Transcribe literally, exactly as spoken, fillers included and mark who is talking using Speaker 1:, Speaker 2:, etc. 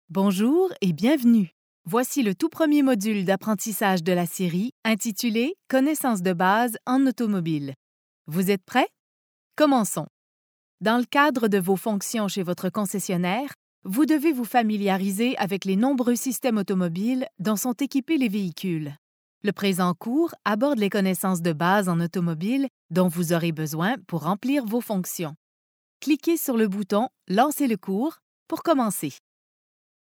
Speaker 1: Bonjour et bienvenue. Voici le tout premier module d'apprentissage de la série intitulé « Connaissances de base en automobile ». Vous êtes prêts? Commençons. Dans le cadre de vos fonctions chez votre concessionnaire, vous devez vous familiariser avec les nombreux systèmes automobiles dont sont équipés les véhicules. Le présent cours aborde les connaissances de base en automobile dont vous aurez besoin pour remplir vos fonctions. Cliquez sur le bouton « Lancer le cours » pour commencer.